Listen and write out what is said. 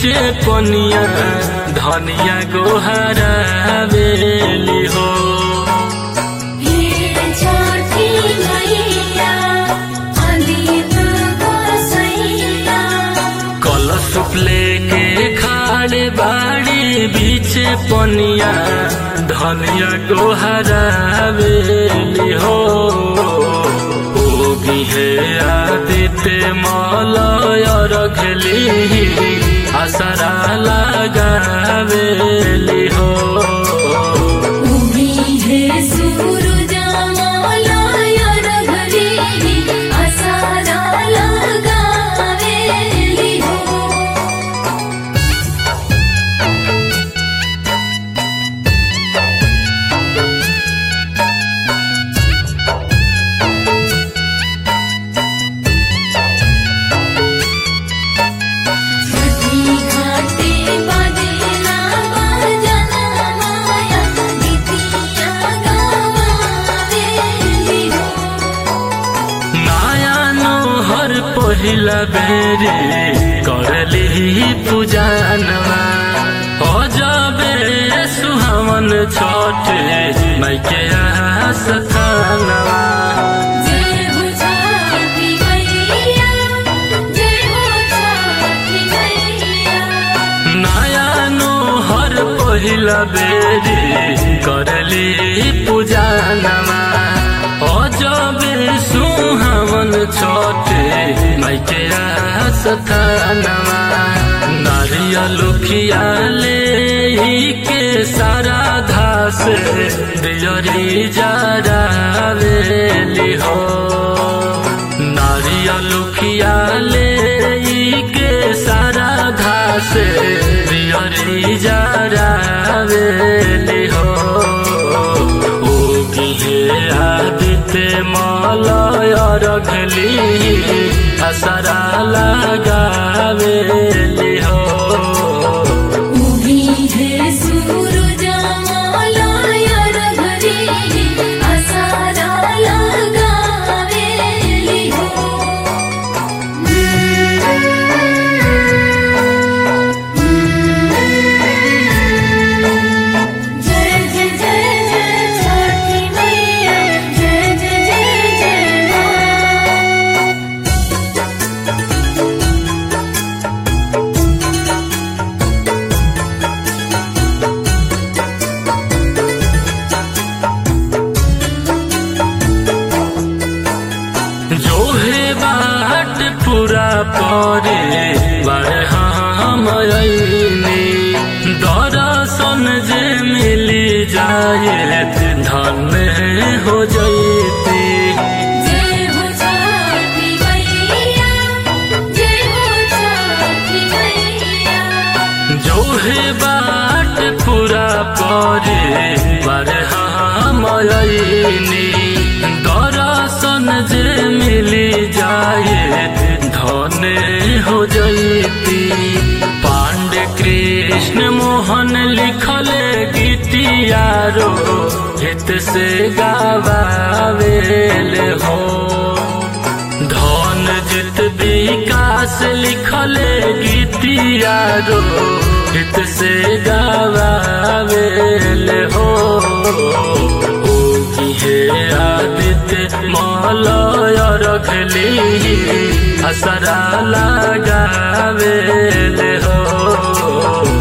बीचे पनिया धनिया गोहरावेली हो। कलशुप लेके खाड़े बाड़ी बीचे पनिया धनिया गोहरावेली हो। ओगी है आदित्य मलय रखली असरा लगावेली हो। पहिला बेरी करली पूजनवा अजबे सुहावन छठ माइके आस्थानवा। नया नोहर पहिला बेरी करली पूजनवा अजबे सुहावन छठ माइके आस्थानवा। नारियल खियाले के सारा धास दियरी जरावेली हो। नारियल खियाले के सारा धास दियरी जरावेली हो। आदित्य मलय रखली असरा लगावेली हो। पूरा परे बारे हम दर्शन जे मिली जाए धन हो जैती। जो है बाट पूरा परे बारे हम दर्शन जे मिली जाए धन हो जैती। पांडे कृष्ण मोहन लिखले गीतियारो हित से गावेले हो। धन जित विकास लिखले गीतियारो हित से गावेले हो। आदित्य मलय रखली असरा लगावेले हो।